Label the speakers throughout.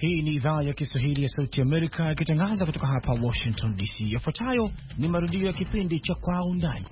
Speaker 1: Hii ni idhaa ya Kiswahili ya Sauti Amerika ikitangaza kutoka hapa Washington DC. Yafuatayo ni marudio ya kipindi cha Kwa Undani.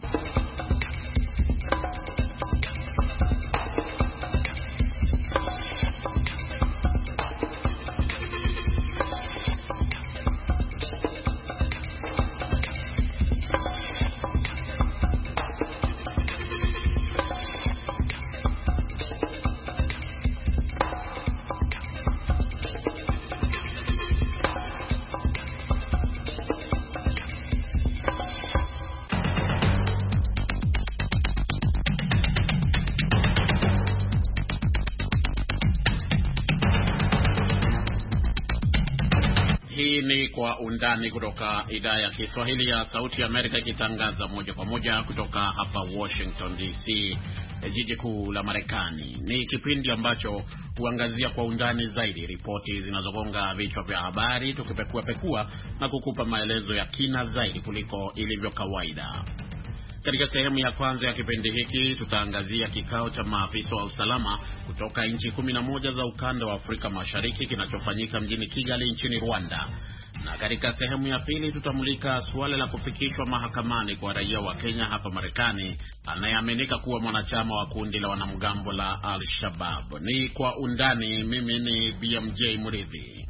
Speaker 2: Kwa Undani kutoka idhaa ya Kiswahili ya Sauti ya Amerika ikitangaza moja kwa moja kutoka hapa Washington DC, jiji kuu la Marekani. Ni kipindi ambacho huangazia kwa undani zaidi ripoti zinazogonga vichwa vya habari, tukipekua na kukupa maelezo ya kina zaidi kuliko ilivyo kawaida. Katika sehemu ya kwanza ya kipindi hiki tutaangazia kikao cha maafisa wa usalama kutoka nchi 11 za ukanda wa Afrika Mashariki kinachofanyika mjini Kigali nchini Rwanda. Na katika sehemu ya pili tutamulika suala la kufikishwa mahakamani kwa raia wa Kenya hapa Marekani anayeaminika kuwa mwanachama wa kundi la wanamgambo la Al-Shabaab. Ni Kwa Undani. Mimi ni BMJ Muridhi.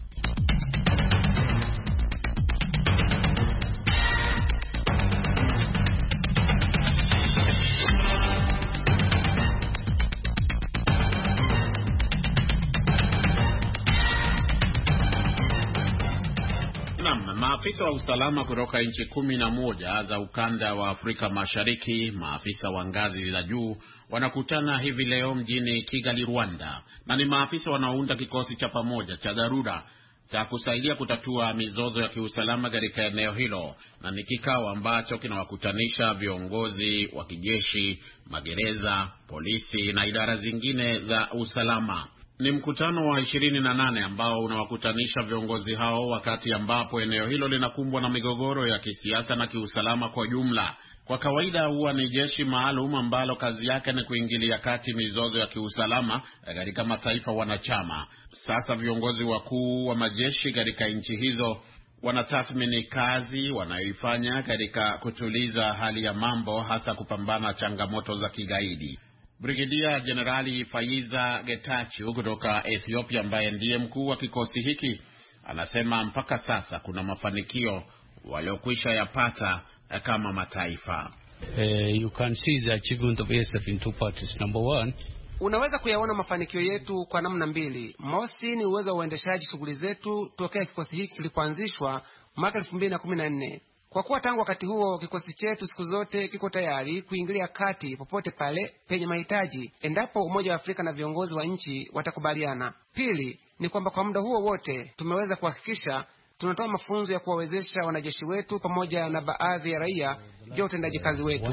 Speaker 2: Maafisa wa usalama kutoka nchi 11 za ukanda wa Afrika Mashariki, maafisa wa ngazi za juu, wanakutana hivi leo mjini Kigali, Rwanda, na ni maafisa wanaounda kikosi cha pamoja cha dharura cha kusaidia kutatua mizozo ya kiusalama katika eneo hilo, na ni kikao ambacho kinawakutanisha viongozi wa kijeshi, magereza, polisi na idara zingine za usalama. Ni mkutano wa 28 ambao unawakutanisha viongozi hao wakati ambapo eneo hilo linakumbwa na migogoro ya kisiasa na kiusalama kwa jumla. Kwa kawaida huwa ni jeshi maalum ambalo kazi yake ni kuingilia kati mizozo ya kiusalama katika mataifa wanachama. Sasa viongozi wakuu wa majeshi katika nchi hizo wanatathmini kazi wanayoifanya katika kutuliza hali ya mambo, hasa kupambana changamoto za kigaidi. Brigedia Jenerali Faiza Getachew kutoka Ethiopia, ambaye ndiye mkuu wa kikosi hiki, anasema mpaka sasa kuna mafanikio waliokwisha yapata kama mataifa.
Speaker 3: You can see the achievement of ASF in two parts. Number one,
Speaker 4: unaweza kuyaona mafanikio yetu kwa namna mbili. Mosi ni uwezo wa uendeshaji shughuli zetu tokea kikosi hiki kilipoanzishwa mwaka 2014. Kwa kuwa tangu wakati huo kikosi chetu siku zote kiko tayari kuingilia kati popote pale penye mahitaji endapo Umoja wa Afrika na viongozi wa nchi watakubaliana. Pili ni kwamba kwa muda huo wote tumeweza kuhakikisha tunatoa mafunzo ya kuwawezesha wanajeshi wetu pamoja na baadhi ya raia juu ya utendaji kazi wetu.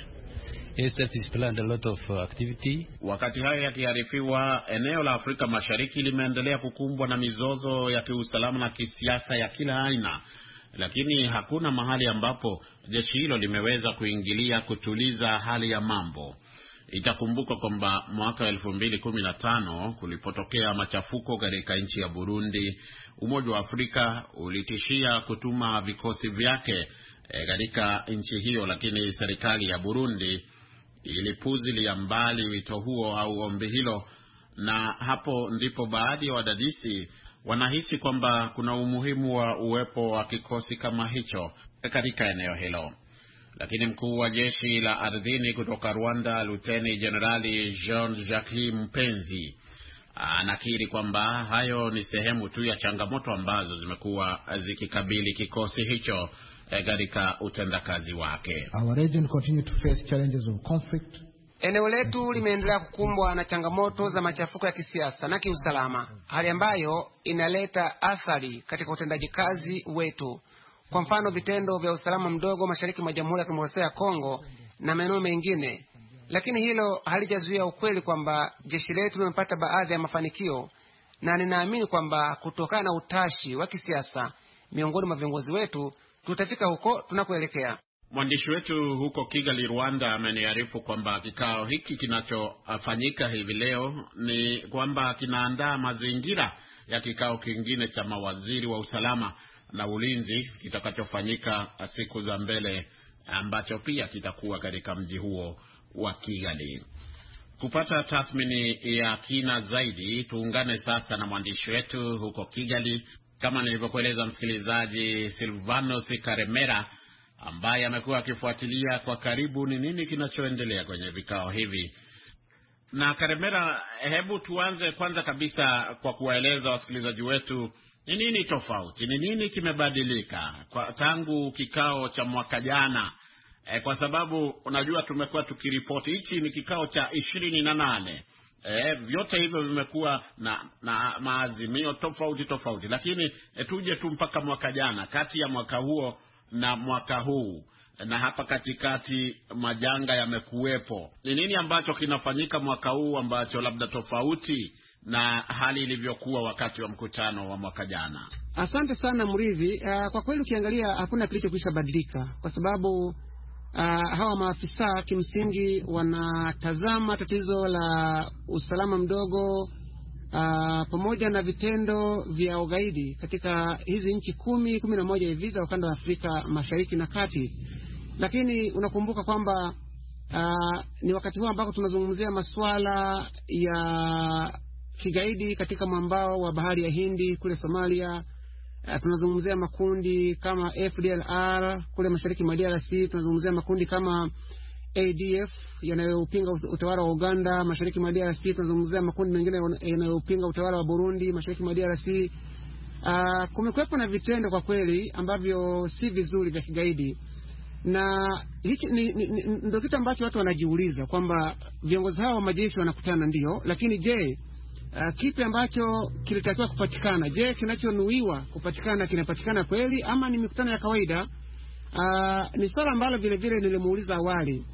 Speaker 2: Wakati hayo yakiarifiwa, eneo la Afrika Mashariki limeendelea kukumbwa na mizozo ya kiusalama na kisiasa ya kila aina, lakini hakuna mahali ambapo jeshi hilo limeweza kuingilia kutuliza hali ya mambo. Itakumbuka kwamba mwaka 2015 kulipotokea machafuko katika nchi ya Burundi, Umoja wa Afrika ulitishia kutuma vikosi vyake katika nchi hiyo, lakini serikali ya Burundi ilipuzilia mbali wito huo au ombi hilo, na hapo ndipo baadhi ya wadadisi wanahisi kwamba kuna umuhimu wa uwepo wa kikosi kama hicho katika eneo hilo. Lakini mkuu wa jeshi la ardhini kutoka Rwanda, Luteni Jenerali Jean-Jacques Mpenzi, anakiri kwamba hayo ni sehemu tu ya changamoto ambazo zimekuwa zikikabili kikosi hicho katika utendakazi wake.
Speaker 5: Our region continue to face challenges of conflict.
Speaker 4: Eneo letu limeendelea kukumbwa na changamoto za machafuko ya kisiasa na kiusalama, hali ambayo inaleta athari katika utendaji kazi wetu. Kwa mfano, vitendo vya usalama mdogo mashariki mwa Jamhuri ya Kidemokrasia ya Kongo na maeneo mengine. Lakini hilo halijazuia ukweli kwamba jeshi letu limepata baadhi ya mafanikio, na ninaamini kwamba kutokana na utashi wa kisiasa miongoni mwa viongozi wetu tutafika huko tunakoelekea.
Speaker 2: Mwandishi wetu huko Kigali, Rwanda, ameniarifu kwamba kikao hiki kinachofanyika hivi leo ni kwamba kinaandaa mazingira ya kikao kingine cha mawaziri wa usalama na ulinzi kitakachofanyika siku za mbele, ambacho pia kitakuwa katika mji huo wa Kigali. Kupata tathmini ya kina zaidi, tuungane sasa na mwandishi wetu huko Kigali, kama nilivyokueleza msikilizaji, Silvanos Karemera, ambaye amekuwa akifuatilia kwa karibu ni nini kinachoendelea kwenye vikao hivi. Na Karemera, hebu tuanze kwanza kabisa kwa kuwaeleza wasikilizaji wetu ni nini tofauti, ni nini kimebadilika tangu kikao cha mwaka jana. Kwa sababu unajua tumekuwa tukiripoti hichi ni kikao cha 28. Vyote hivyo vimekuwa na maazimio tofauti, lakini tuje tu mpaka mwaka jana, kati ya mwaka huo na mwaka huu, na hapa katikati majanga yamekuwepo. Ni nini ambacho kinafanyika mwaka huu ambacho labda tofauti na hali ilivyokuwa wakati wa mkutano wa mwaka jana?
Speaker 4: Asante sana Murithi. Kwa kweli ukiangalia hakuna kilichokwisha badilika, kwa sababu hawa maafisa kimsingi wanatazama tatizo la usalama mdogo pamoja na vitendo vya ugaidi katika hizi nchi 11 hivi za ukanda wa Afrika Mashariki na Kati. Lakini unakumbuka kwamba ni wakati huu ambako tunazungumzia masuala ya kigaidi katika mwambao wa bahari ya Hindi kule Somalia. Tunazungumzia makundi kama FDLR kule mashariki mwa DRC, tunazungumzia makundi kama ADF yanayopinga utawala wa Uganda mashariki mwa DRC, tunazungumzia makundi mengine yanayopinga utawala wa Burundi mashariki mwa DRC. Kumekuwepo na vitendo kwa kweli ambavyo si vizuri vya kigaidi, na hiki ndio kitu ambacho watu wanajiuliza kwamba viongozi hao wa majeshi wanakutana ndio, lakini je, kipi ambacho kilitakiwa kupatikana? Je, kinachonuiwa kupatikana kinapatikana kweli ama ni mikutano ya kawaida? Ni swala ambalo vile vile nilimuuliza awali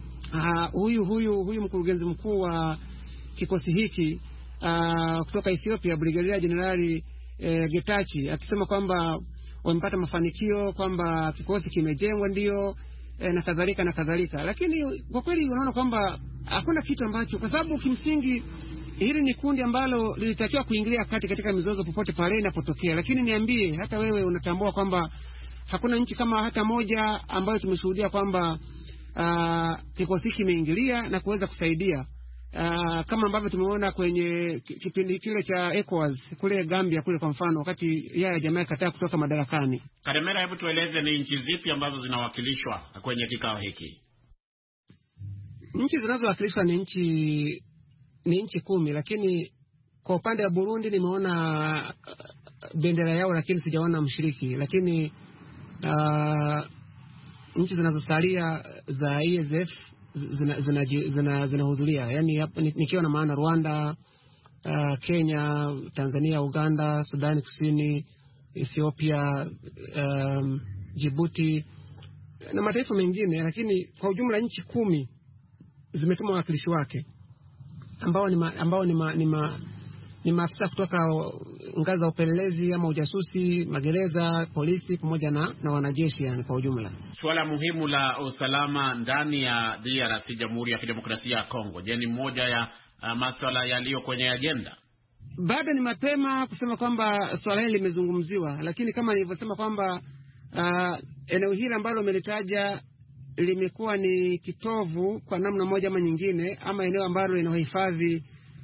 Speaker 4: huyu mkurugenzi mkuu wa kikosi hiki kutoka Ethiopia, Brigadier General Getachew, akisema kwamba wamepata mafanikio, kwamba kikosi kimejengwa ndio na kadhalika. Lakini kwa kweli unaona kwamba hakuna kitu ambacho, kwa sababu kimsingi hili ni kundi ambalo lilitakiwa kuingilia kati katika mizozo popote pale inapotokea. Lakini niambie, hata wewe unatambua kwamba hakuna nchi kama hata moja ambayo tumeshuhudia kwamba kikosi kimeingilia na kuweza kusaidia, kama ambavyo tumeona kwenye kipindi kile cha ECOWAS kule Gambia kule kwa mfano, wakati Yahya Jammeh kataa kutoka madarakani.
Speaker 2: Karemera, hebu tueleze ni nchi zipi ambazo zinawakilishwa kwenye kikao hiki?
Speaker 4: Nchi zinazowakilishwa ni nchi 10, lakini kwa upande wa Burundi nimeona bendera yao lakini sijaona mshiriki. Lakini nchi zinazosalia za ESF zinahudhuria, yani nikiwa na maana Rwanda, Kenya, Tanzania, Uganda, Sudani Kusini, Ethiopia, Djibouti na mataifa mengine. Lakini kwa ujumla nchi 10 zimetuma wawakilishi wake ambao ni maafisa kutoka ngazi za upelelezi ama ujasusi, magereza, polisi pamoja na wanajeshi, yani kwa ujumla.
Speaker 2: Swala muhimu la usalama ndani ya DRC, Jamhuri ya Kidemokrasia ya Kongo, je, ni moja ya masuala yaliyo kwenye agenda?
Speaker 4: Bado ni mapema kusema kwamba swala hili limezungumziwa, lakini kama nilivyosema kwamba eneo hili ambalo umelitaja limekuwa ni kitovu kwa namna moja ama nyingine, ama eneo ambalo linahifadhi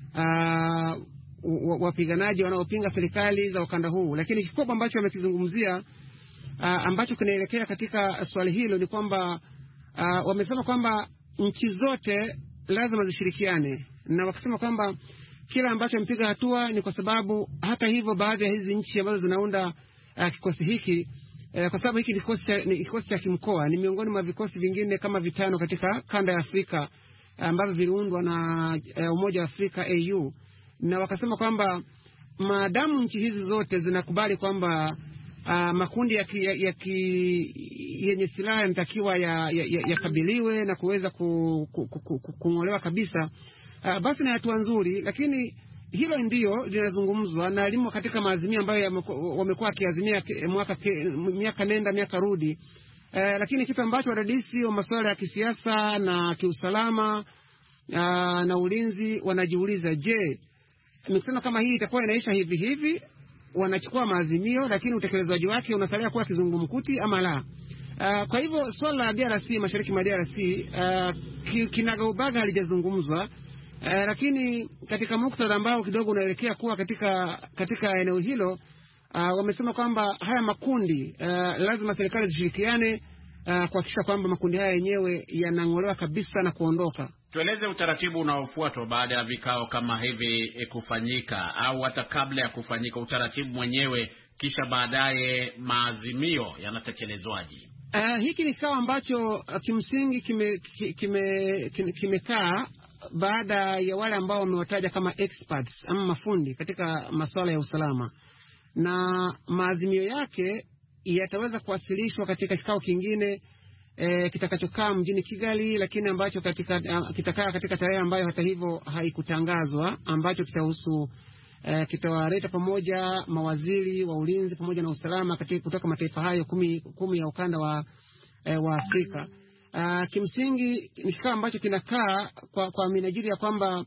Speaker 4: wapiganaji wanaopinga serikali za ukanda huu. Lakini kikubwa ambacho wamekizungumzia ambacho kinaelekea katika swali hilo ni kwamba wamesema kwamba nchi zote lazima zishirikiane, na wakisema kwamba kila ambacho mpiga hatua ni kwa sababu hata hivyo baadhi ya hizi nchi ambazo zinaunda kikosi hiki, kwa sababu hiki ni kikosi cha kimkoa, ni miongoni mwa vikosi vingine kama 5 katika kanda ya Afrika ambavyo viliundwa na Umoja wa Afrika AU, na wakasema kwamba maadamu nchi hizi zote zinakubali kwamba makundi yenye silaha yanatakiwa yakabiliwe na kuweza kung'olewa kabisa, basi ni hatua nzuri. Lakini hilo ndio linazungumzwa na limo katika maazimio ambayo wamekuwa kiazimia miaka nenda miaka rudi. Lakini kitu ambacho wadadisi wa masuala ya kisiasa na kiusalama na ulinzi wanajiuliza, je, mikutano kama hii itakuwa inaisha hivi, wanachukua maazimio, lakini utekelezaji wake unasalia kuwa kizungumkuti ama la. Kwa hivyo swala la DRC, mashariki mwa DRC, kinagaubaga halijazungumzwa, lakini katika muktadha ambao kidogo unaelekea kuwa katika eneo hilo, wamesema kwamba haya makundi lazima serikali zishirikiane kuhakikisha kwamba makundi haya yenyewe yanang'olewa kabisa na kuondoka.
Speaker 2: Tueleze utaratibu unaofuatwa baada ya vikao kama hivi kufanyika, au hata kabla ya kufanyika, utaratibu mwenyewe, kisha baadaye maazimio yanatekelezwaje?
Speaker 4: Hiki ni kikao ambacho kimsingi kimekaa baada ya wale ambao wamewataja kama experts ama mafundi katika masuala ya usalama, na maazimio yake yataweza kuwasilishwa katika kikao kingine kitakachokaa mjini Kigali, lakini ambacho kitakaa katika tarehe ambayo hata hivyo haikutangazwa, ambacho kitahusu kitawaleta pamoja mawaziri wa ulinzi pamoja na usalama kutoka mataifa hayo kumi ya ukanda wa Afrika. Kimsingi ni kikao ambacho kinakaa kwa minajili ya kwamba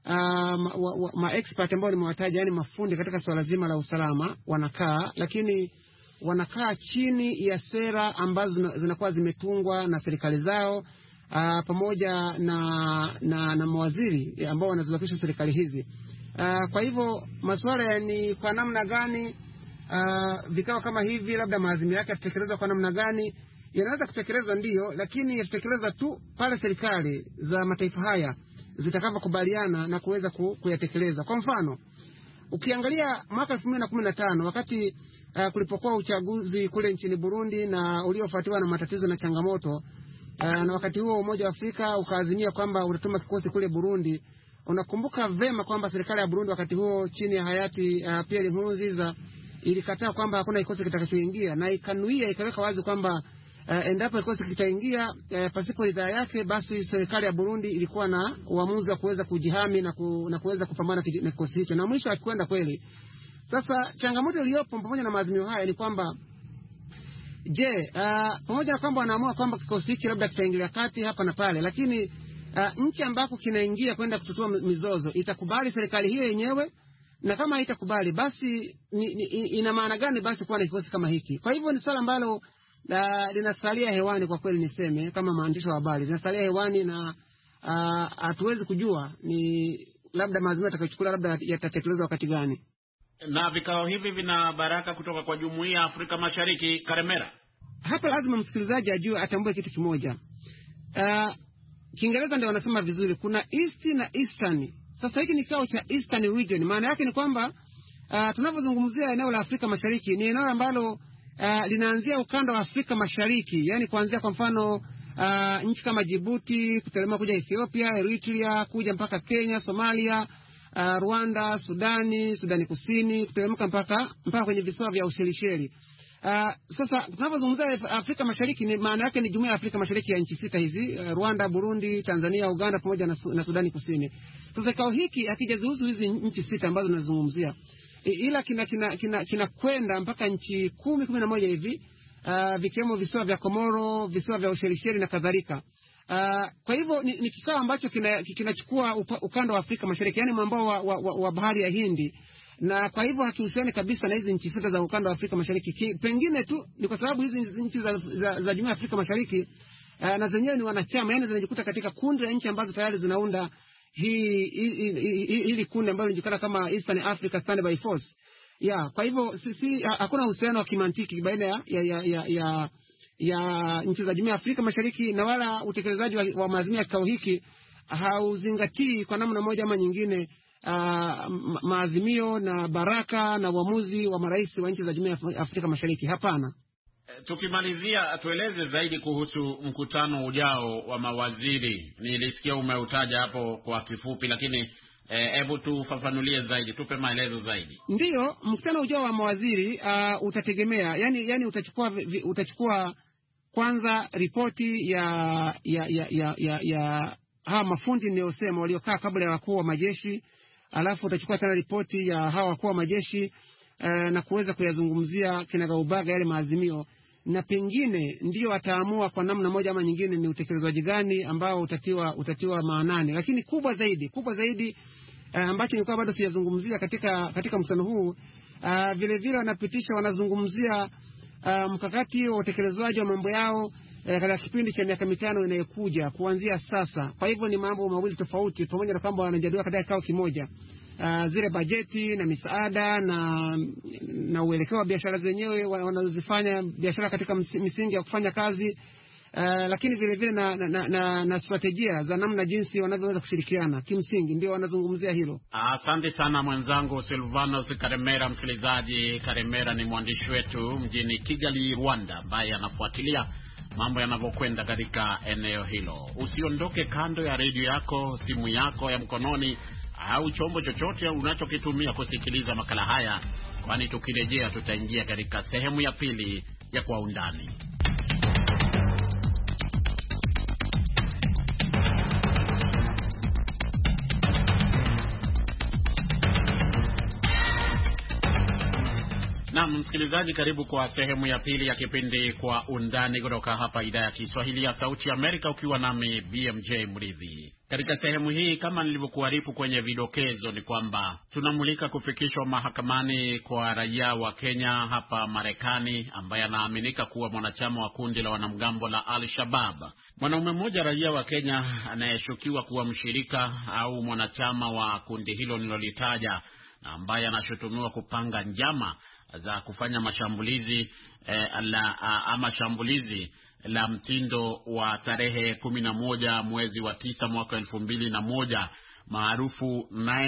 Speaker 4: expert ambao nimewataja, yani mafundi katika swala zima la usalama, wanakaa, lakini wanakaa chini ya sera ambazo zinakuwa zimetungwa na serikali zao, pamoja na mawaziri ambao wanaziwakilisha serikali hizi. Kwa hivyo masuala ni kwa namna gani vikao kama hivi, labda maazimio yake yatatekelezwa kwa namna gani, yanaweza kutekelezwa ndio, lakini yatatekelezwa tu pale serikali za mataifa haya zitakapokubaliana na kuweza kuyatekeleza. Kwa mfano, ukiangalia mwaka 2015 wakati kulipokuwa uchaguzi kule nchini Burundi na uliofuatiwa na matatizo na changamoto, na wakati huo Umoja wa Afrika ukaazimia kwamba utatuma kikosi kule Burundi. Unakumbuka vema kwamba serikali ya Burundi wakati huo chini ya hayati Pierre Nkurunziza ilikataa kwamba hakuna kikosi kitakachoingia, na ikanuia ikaweka wazi kwamba endapo kikosi kitaingia pasipo ridhaa yake, basi serikali ya Burundi ilikuwa na uamuzi wa kuweza kujihami na kuweza kupambana na kikosi hicho, na mwisho akikwenda kweli. Sasa changamoto iliyopo pamoja na maazimio haya ni kwamba pamoja na kwamba wanaamua kwamba kikosi hiki labda kitaingilia kati hapa na pale, lakini nchi ambako kinaingia kwenda kututua mizozo itakubali serikali hiyo yenyewe, na kama haitakubali basi ina maana gani basi kuwa na kikosi kama hiki? Kwa hivyo ni swala ambalo linasalia hewani, kwa kweli niseme kama mwandishi wa habari, linasalia hewani, na hatuwezi kujua ni labda maazimio yatakayochukuliwa labda yatatekelezwa wakati gani.
Speaker 2: Na vikao hivi vina baraka kutoka kwa Jumuiya ya Afrika Mashariki. Karemera,
Speaker 4: hapa lazima msikilizaji ajue, atambue kitu kimoja. Kiingereza ndio wanasema vizuri, kuna East na Eastern. Sasa hiki ni kikao cha Eastern region. Maana yake ni kwamba tunapozungumzia eneo la Afrika Mashariki, ni eneo ambalo linaanzia ukanda wa Afrika Mashariki, yani kuanzia kwa mfano nchi kama Djibouti, kuteremka kuja Ethiopia, Eritrea, kuja mpaka Kenya, Somalia, Rwanda, Sudani Kusini, kuteremka mpaka kwenye visiwa vya Ushelisheli. Sasa tunapozungumzia Afrika Mashariki, ni maana yake ni Jumuiya ya Afrika Mashariki ya nchi sita hizi, Rwanda, Burundi, Tanzania, Uganda pamoja na Sudani Kusini. Sasa kikao hiki hakijazihusu hizi nchi sita ambazo tunazungumzia, ila kina kwenda mpaka nchi 11 hivi, vikiwemo visiwa vya Komoro, visiwa vya Ushelisheli na kadhalika. Kwa hivyo ni kikao ambacho kinachukua ukanda wa Afrika Mashariki, yani mwambao wa bahari ya Hindi, na kwa hivyo hakihusiani kabisa na hizi nchi sita za ukanda wa Afrika Mashariki. Pengine tu ni kwa sababu hizi nchi za Jumuiya ya Afrika Mashariki na zenyewe ni wanachama, yani zinajikuta katika kundi la nchi ambazo tayari zinaunda hili kundi ambalo linajulikana kama Eastern Africa Standby Force. Kwa hivyo hakuna uhusiano wa kimantiki baina ya nchi za Jumuiya ya Afrika Mashariki, na wala utekelezaji wa maazimio ya kikao hiki hauzingatii kwa namna moja ama nyingine maazimio na baraka na uamuzi wa marais wa nchi za Jumuiya ya Afrika Mashariki. Hapana.
Speaker 2: Tukimalizia, tueleze zaidi kuhusu mkutano ujao wa mawaziri. Nilisikia umeutaja hapo kwa kifupi, lakini hebu tufafanulie zaidi, tupe maelezo zaidi.
Speaker 4: Ndiyo, mkutano ujao wa mawaziri utategemea, yani utachukua kwanza ripoti ya hawa mafundi niliyosema waliokaa kabla ya wakuu wa majeshi, alafu utachukua tena ripoti ya hawa wakuu wa majeshi na kuweza kuyazungumzia kinagaubaga yale maazimio, na pengine ndio ataamua kwa namna moja ama nyingine ni utekelezwaji gani ambao utatiwa maanani. Lakini kubwa zaidi ambacho nilikuwa bado sijazungumzia katika mkutano huu. Vile vile wanazungumzia mkakati wa utekelezwaji wa mambo yao katika kipindi cha miaka 5 inayokuja kuanzia sasa. Kwa hivyo ni mambo mawili tofauti, pamoja na kwamba wanajadiliwa katika kikao kimoja. Zile bajeti na misaada na uelekeo wa biashara zenyewe wanazofanya biashara katika misingi ya kufanya kazi, lakini vile vile na strategia za namna jinsi wanavyoweza kushirikiana. Kimsingi ndio wanazungumzia hilo.
Speaker 2: Asante sana mwenzangu Silvanos Karemera. Msikilizaji, Karemera ni mwandishi wetu mjini Kigali, Rwanda, ambaye anafuatilia mambo yanavyokwenda katika eneo hilo. Usiondoke kando ya redio yako, simu yako ya mkononi au chombo chochote unachokitumia kusikiliza makala haya, kwani tukirejea tutaingia katika sehemu ya pili ya Kwa Undani. Na msikilizaji, karibu kwa sehemu ya pili ya kipindi Kwa Undani kutoka hapa idhaa ya Kiswahili ya Sauti ya Amerika, ukiwa nami BMJ Mridhi. Katika sehemu hii, kama nilivyokuarifu kwenye vidokezo, ni kwamba tunamulika kufikishwa mahakamani kwa raia wa Kenya hapa Marekani ambaye anaaminika kuwa mwanachama wa kundi la wanamgambo la Al-Shabaab. Mwanaume mmoja raia wa Kenya anayeshukiwa kuwa mshirika au mwanachama wa kundi hilo nilolitaja, na ambaye anashutumiwa kupanga njama za kufanya mashambulizi shambulizi la mtindo wa tarehe 11 mwezi wa 9 mwaka 2001 maarufu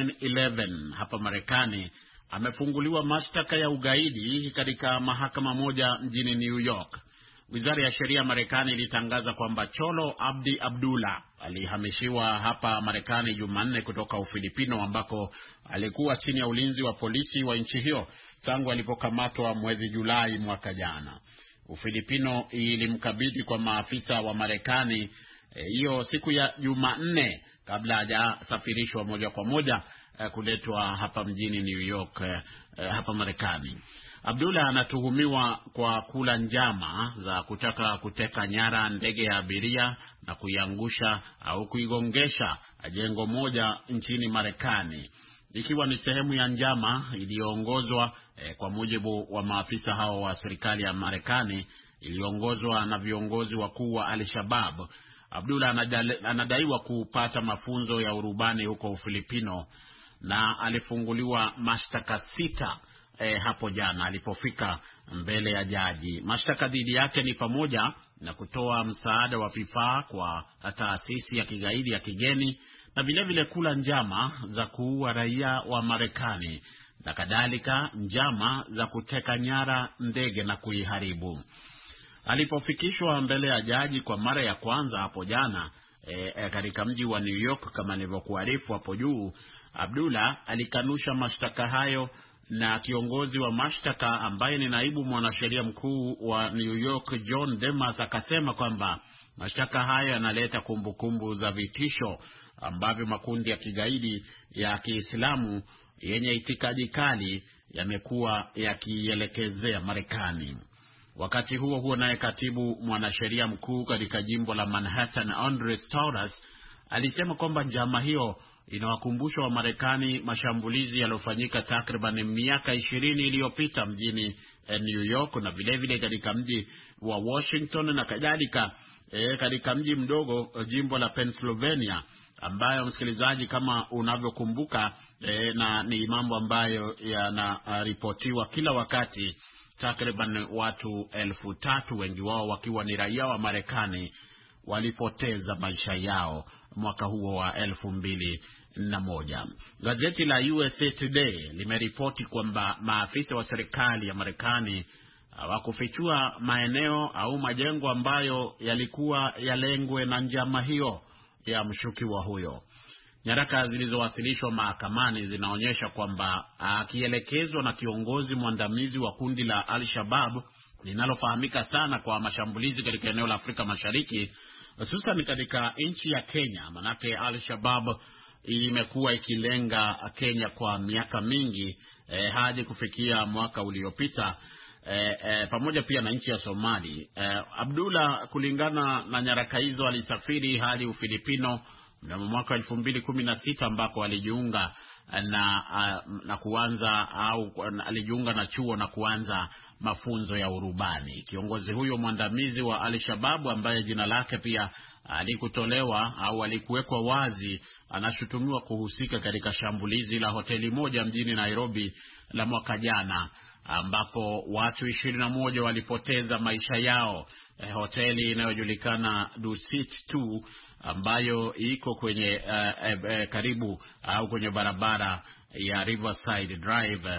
Speaker 2: 9/11 hapa Marekani, amefunguliwa mashtaka ya ugaidi katika mahakama moja mjini New York. Wizara ya Sheria Marekani ilitangaza kwamba Cholo Abdi Abdullah alihamishiwa hapa Marekani Jumanne kutoka Ufilipino, ambako alikuwa chini ya ulinzi wa polisi wa nchi hiyo tangu alipokamatwa mwezi Julai mwaka jana. Ufilipino ilimkabidhi kwa maafisa wa Marekani hiyo siku ya Jumanne kabla hajasafirishwa moja kwa moja kuletwa hapa mjini New York hapa Marekani. Abdullah anatuhumiwa kwa kula njama za kutaka kuteka nyara ndege ya abiria na kuiangusha au kuigongesha jengo moja nchini Marekani, ikiwa ni sehemu ya njama iliyoongozwa kwa mujibu wa maafisa hao wa serikali ya Marekani, iliongozwa na viongozi wakuu wa Al-Shabaab. Abdullah anadaiwa kupata mafunzo ya urubani huko Ufilipino na alifunguliwa mashtaka 6 hapo jana alipofika mbele ya jaji. Mashtaka dhidi yake ni pamoja na kutoa msaada wa vifaa kwa taasisi ya kigaidi ya kigeni na vile vile kula njama za kuua raia wa Marekani na kadhalika njama za kuteka nyara ndege na kuiharibu. Alipofikishwa mbele ya jaji kwa mara ya kwanza hapo jana katika mji wa New York kama nilivyokuarifu hapo juu, Abdullah alikanusha mashtaka hayo, na kiongozi wa mashtaka ambaye ni naibu mwanasheria mkuu wa New York John Demas akasema kwamba mashtaka hayo yanaleta kumbukumbu za vitisho ambavyo makundi ya kigaidi ya Kiislamu yenye itikadi kali yamekuwa yakielekezea Marekani. Wakati huo huo, naye katibu mwanasheria mkuu katika jimbo la Manhattan Andres Taurus alisema kwamba njama hiyo inawakumbusha wa Marekani mashambulizi yaliyofanyika takriban miaka 20 iliyopita mjini New York na vile vile katika mji wa Washington na kadhalika katika mji mdogo jimbo la Pennsylvania, ambayo msikilizaji, kama unavyokumbuka na ni mambo ambayo yanaripotiwa kila wakati, takriban watu 3,000, wengi wao wakiwa ni raia wa Marekani, walipoteza maisha yao mwaka huo wa 2001. Gazeti la USA Today limeripoti kwamba maafisa wa serikali ya Marekani hawakufichua maeneo au majengo ambayo yalikuwa yalengwe na njama hiyo ya mshukiwa huyo. Nyaraka zilizowasilishwa mahakamani zinaonyesha kwamba akielekezwa na kiongozi mwandamizi wa kundi la Al-Shabaab linalofahamika sana kwa mashambulizi katika eneo la Afrika Mashariki, hususan katika nchi ya Kenya, manake Al-Shabaab imekuwa ikilenga Kenya kwa miaka mingi hadi kufikia mwaka uliopita, pamoja pia na nchi ya Somali. Abdullah, kulingana na nyaraka hizo, alisafiri hadi Ufilipino mnamo mwaka 2016 ambako alijiunga na kuanza au alijiunga na chuo na kuanza mafunzo ya urubani. Kiongozi huyo mwandamizi wa Al-Shabaab ambaye jina lake pia alikutolewa au alikuwekwa wazi, anashutumiwa kuhusika katika shambulizi la hoteli moja mjini Nairobi la mwaka jana, ambapo watu 21 walipoteza maisha yao. Hoteli inayojulikana Dusit 2 ambayo iko kwenye karibu au kwenye barabara ya Riverside Drive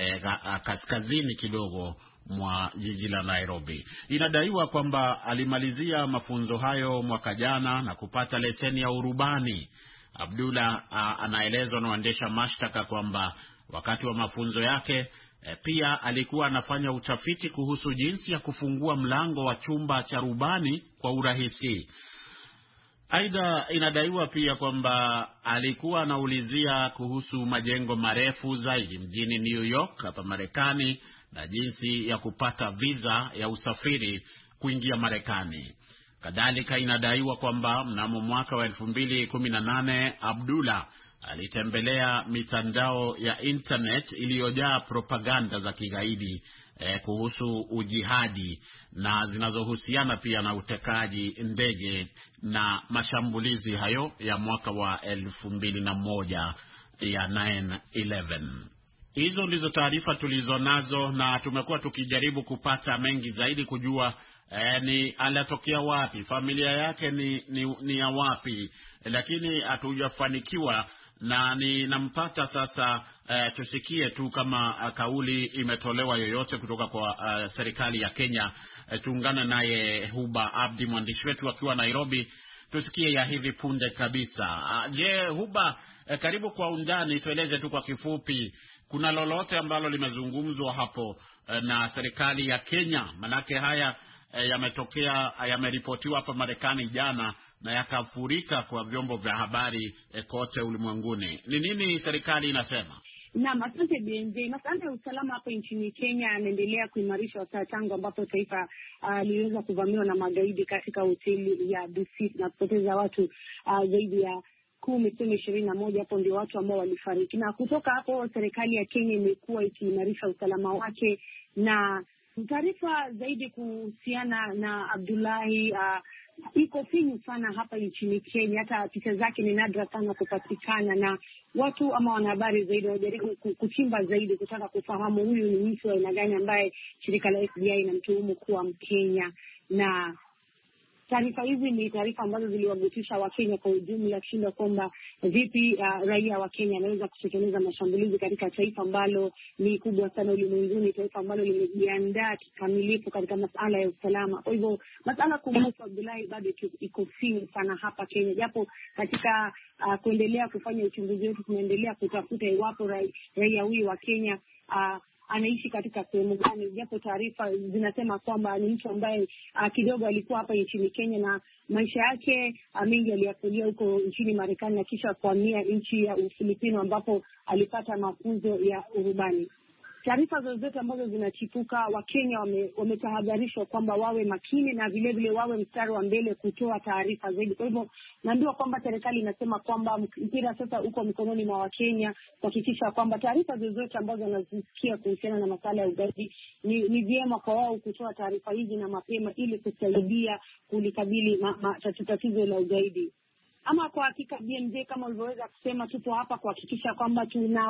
Speaker 2: kaskazini kidogo mwa jiji la Nairobi. Inadaiwa kwamba alimalizia mafunzo hayo mwaka jana na kupata leseni ya urubani. Abdullah anaelezwa na waendesha mashtaka kwamba wakati wa mafunzo yake pia alikuwa anafanya utafiti kuhusu jinsi ya kufungua mlango wa chumba cha rubani kwa urahisi. Aidha, inadaiwa pia kwamba alikuwa anaulizia kuhusu majengo marefu zaidi mjini New York hapa Marekani na jinsi ya kupata visa ya usafiri kuingia Marekani. Kadhalika inadaiwa kwamba mnamo mwaka wa 2018 Abdullah alitembelea mitandao ya internet iliyojaa propaganda za kigaidi kuhusu ujihadi na zinazohusiana pia na utekaji ndege na mashambulizi hayo ya mwaka wa 2001 ya 9/11. Hizo ndizo taarifa tulizonazo, na tumekuwa tukijaribu kupata mengi zaidi kujua ni alatokea wapi, familia yake ni ya wapi, lakini hatujafanikiwa. Na ninampata sasa. Tusikie tu kama kauli imetolewa yoyote kutoka kwa serikali ya Kenya. Tuungane naye Huba Abdi, mwandishi wetu akiwa Nairobi, tusikie ya hivi punde kabisa. Je, Huba, karibu kwa undani. Tueleze tu kwa kifupi, kuna lolote ambalo limezungumzwa hapo na serikali ya Kenya? Manake haya yameripotiwa hapa Marekani jana na yakafurika kwa vyombo vya habari kote ulimwenguni. Ni nini serikali inasema?
Speaker 6: Naam, asante BNJ. Masuala ya usalama hapa nchini Kenya yanaendelea kuimarishwa tangu ambapo taifa liliweza kuvamiwa na magaidi katika hoteli ya Dusit na kupoteza watu zaidi ya 21. Hapo ndio watu ambao walifariki, na kutoka hapo serikali ya Kenya imekuwa ikiimarisha usalama wake. Na taarifa zaidi kuhusiana na Abdullahi iko finyu sana hapa nchini Kenya. Hata picha zake ni nadra sana kupatikana, na watu ama wanahabari zaidi wanajaribu kuchimba zaidi kutaka kufahamu huyu ni mtu wa aina gani ambaye shirika la FBI inamtuhumu kuwa Mkenya. Na taarifa hizi ni taarifa ambazo ziliwagutisha Wakenya kwa ujumla, kushinda kwamba vipi raia wa Kenya anaweza kutekeleza mashambulizi katika taifa ambalo ni kubwa sana ulimwenguni, taifa ambalo limejiandaa kikamilifu katika masuala ya usalama. Kwa hivyo masuala kumhusu Abdullahi bado iko finyu sana hapa Kenya, japo katika kuendelea kufanya uchunguzi wetu tunaendelea kutafuta iwapo raia huyu wa Kenya anaishi katika sehemu gani, japo taarifa zinasema kwamba ni mtu ambaye kidogo alikuwa hapa nchini Kenya na maisha yake mengi aliyakulia huko nchini Marekani na kisha kuhamia nchi ya Ufilipino ambapo alipata mafunzo ya urubani. Taarifa zozote ambazo zinachipuka, Wakenya wametahadharishwa kwamba wawe makini na vile vile wawe mstari wa mbele kutoa taarifa zaidi. Kwa hivyo naambiwa kwamba serikali inasema kwamba mpira sasa uko mikononi mwa Wakenya kuhakikisha kwamba taarifa zozote ambazo wanazisikia kuhusiana na masuala ya ugaidi ni vyema kwa wao kutoa taarifa hizi na mapema ili kusaidia kulikabili tatizo la ugaidi. Ama kwa hakika BMJ, kama ulivyoweza kusema, tupo hapa kuhakikisha kwamba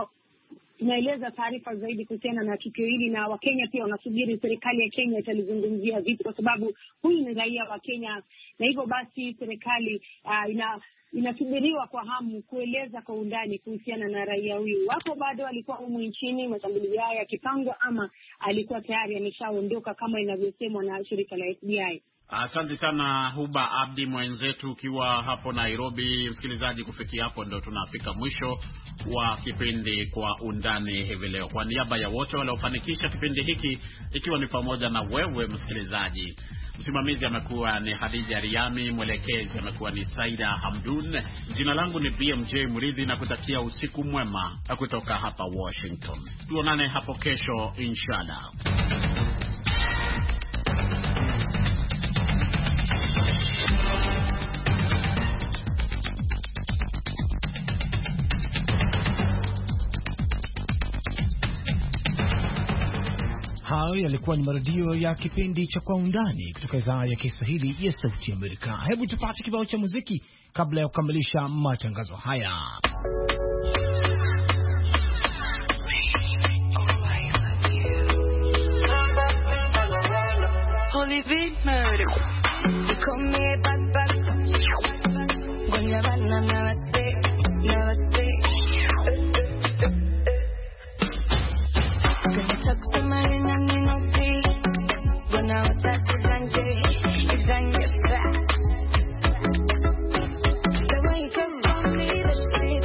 Speaker 6: tunaeleza taarifa zaidi kuhusiana na tukio hili, na Wakenya pia wanasubiri serikali ya Kenya italizungumzia vipi, kwa sababu huyu ni raia wa Kenya, na hivyo basi serikali inasubiriwa kwa hamu kueleza kwa undani kuhusiana na raia huyu. Wapo bado alikuwa humu nchini mashambulizi haya yakipangwa, ama alikuwa tayari ameshaondoka kama inavyosemwa na shirika la FBI.
Speaker 2: Asante sana Huba Abdi mwenzetu ukiwa hapo Nairobi. Msikilizaji, kufikia hapo ndio tunafika mwisho wa kipindi Kwa Undani hivi leo. Kwa niaba ya wote waliofanikisha kipindi hiki, ikiwa ni pamoja na wewe msikilizaji, msimamizi amekuwa ni Hadija Riami, mwelekezi amekuwa ni Saida Hamdun. Jina langu ni BMJ Mridhi na kutakia usiku mwema kutoka hapa Washington. Tuonane hapo kesho inshallah.
Speaker 1: hayo yalikuwa ni marudio ya kipindi cha Kwa Undani kutoka idhaa ya Kiswahili ya Sauti Amerika. Hebu tupate kibao cha muziki kabla ya kukamilisha matangazo haya.
Speaker 7: Holy big murder. You call me back. When you're running, I'm never stay. Can you talk to my ring and me no tea? When I was at the Sanjay, it's on your strap. The way you come on me the street,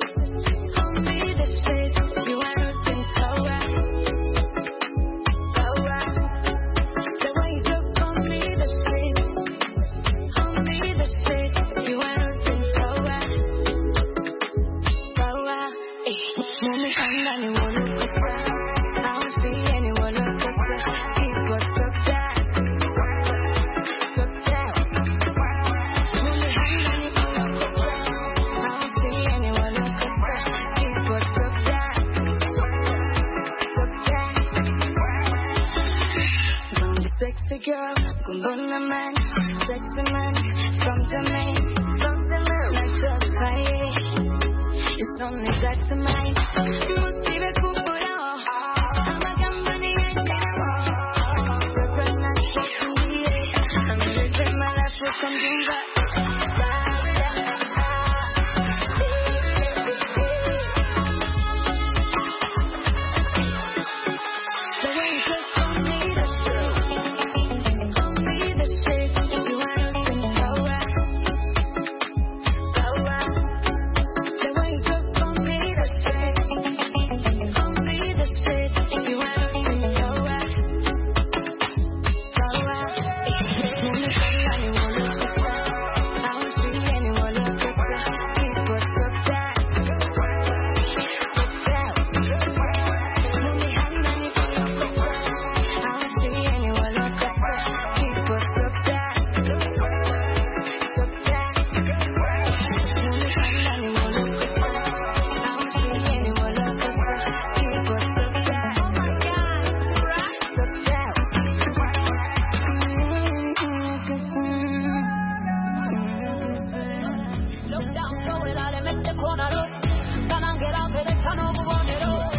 Speaker 7: you are looking power. The way you come on me the street, you are looking power. Mommy, I'm not anyone who could cry. I don't see anyone who could cry. Keep us up down. Mommy, I'm not anyone who could cry. I don't see anyone who could cry. Keep us up down. Don't be sexy girl, gonna man, sexy man, come to me, not just crying. It's only got to mine. Motive kupura. I'm a company and I'm living my life with some dinga. The way you touch on me, the street, you are looking power. The way you touch on me, the street, you are looking power. I don't see anyone look at that. Keep us up that. Mommy, I'm not even look at that. I don't see anyone look at that. Keep us up that. Mommy, I'm not even look at that. I don't see anyone look at that. Keep us up that. Oh my God, up that. Look down, throw it out and make the corner look. Can I get out of the tunnel, move on it all.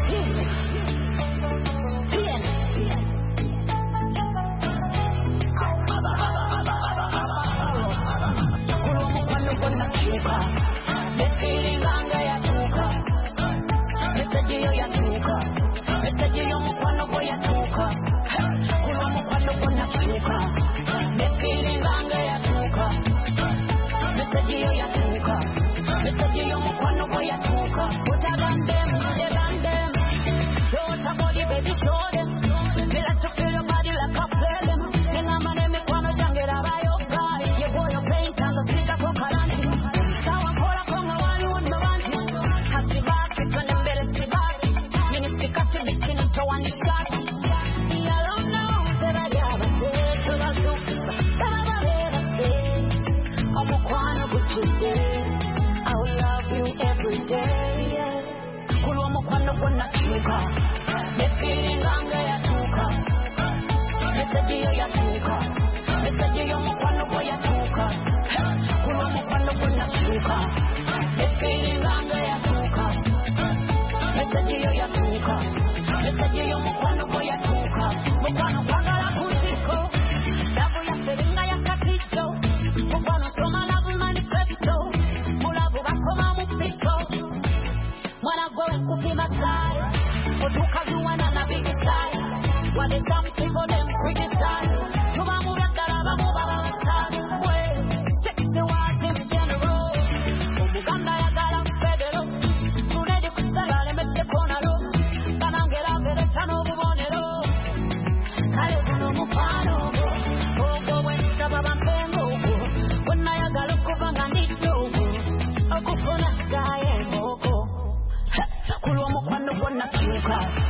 Speaker 7: Kulwa mukwano gonna kiuka.